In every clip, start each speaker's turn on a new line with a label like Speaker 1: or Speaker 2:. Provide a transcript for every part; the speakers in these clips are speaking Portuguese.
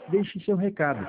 Speaker 1: deixe seu recado.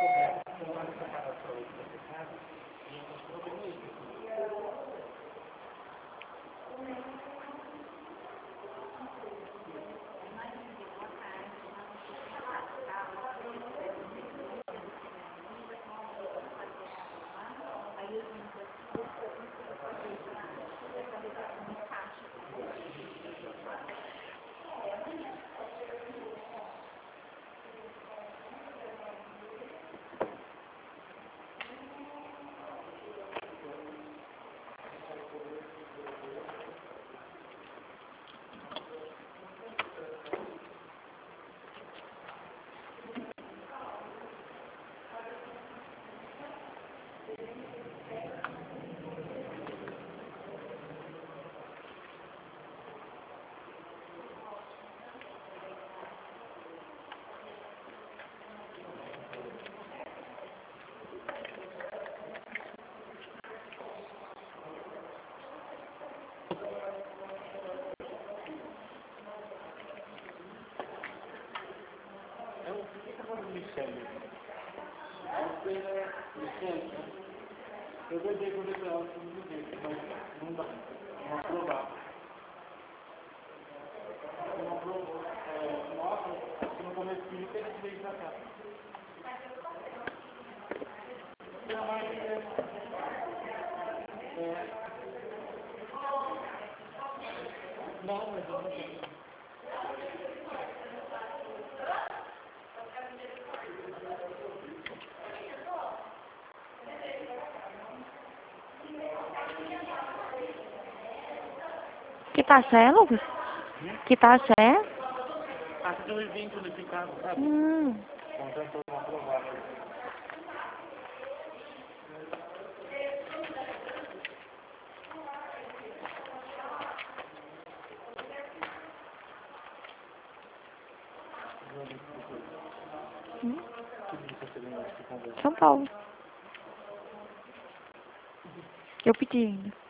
Speaker 2: Eu guardei quando eu falava com o jeito, mas não dá. Não aprovar. Não aprovou. Nossa, acho que no começo do vídeo ele veio pra cá. Não, mas não, mas eu não tenho.
Speaker 3: Que taxa é, Lucas? Que taxa é?
Speaker 2: Acho que eu evento nesse caso, sabe? Contrato não aprovado.
Speaker 3: São Paulo. Eu pedi ainda.